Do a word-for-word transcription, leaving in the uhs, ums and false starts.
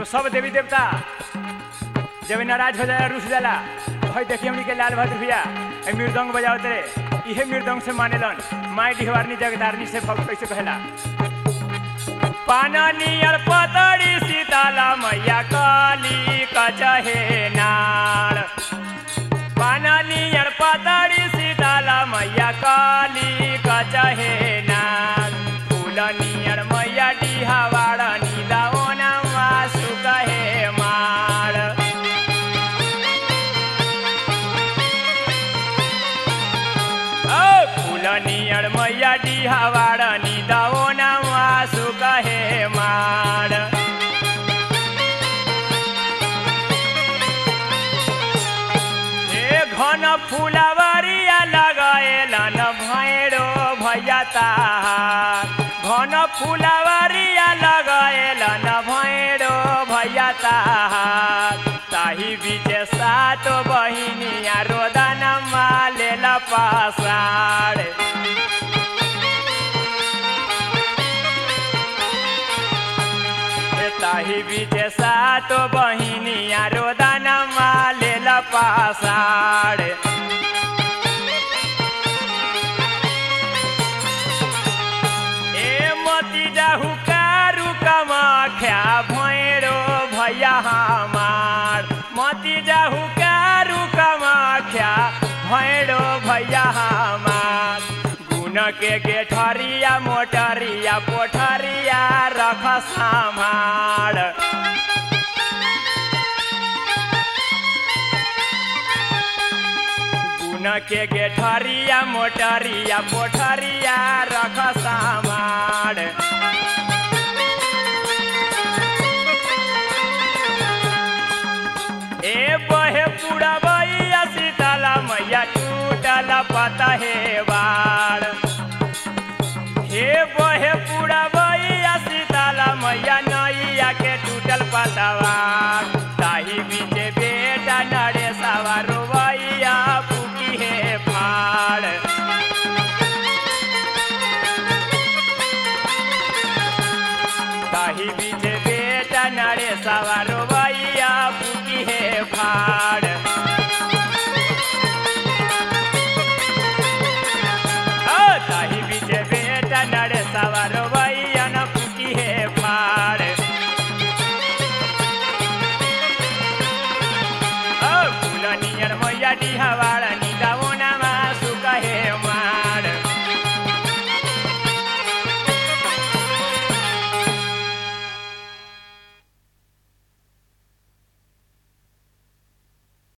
सब देवी देवता जब नाराज हो जाला रुस जाला भाई देखिए हमनी के लाल बहादुर भैया मृदंग बजावत रे इहे मृदंग से मानेलन माई डिहवारनी जगदारनी से भक्त कैसे कहला पाननियर पतड़ी सीताला मैया काली कचहे नाड़ पाननियर पतड़ी सीताला मैया काली कचहे नाड़ फूलनियर मैया डिहवारनी दाओना वासु कहे माड़ फूलनियर मैया डिहवारनी दाओना वासु कहे माड़ हे घन फूलवरिया लगाएलन भैरो भैया ताहार घन फूलवरिया लगाएलन भैरो भैया ताहार ताही बीचे सात बहिनिया रोदन मालेल पासाड़ ताही बीचे सात बहिनिया रोदन मालेल पासाड़ ए मती जाहु कारू कमाख्या भैरो भैया हमार मती जाहु कारू कमाख्या भैरो भैया हमार गुन के गेठरिया मोटरिया पोठरिया रख संभाड़ गुन के गेठरिया मोटरिया पोठरिया रख संभाड़ ए बहे पुड़बैया सीताला मैया टूटल पता हे बाड़ हे बहे पुड़बैया सीताला मैया नैया के टूटल पतवार ताही बीचे बेटा नरेशवा रोवैया फूकी हे फाड़ ताही बीचे बेटा नरेशवा रोवैया फूकी हे फाड़ ताही बीचे बेटा नरेशवा रोवैया न फूकी हे फाड़ फूलनियर मैया डिहवारनी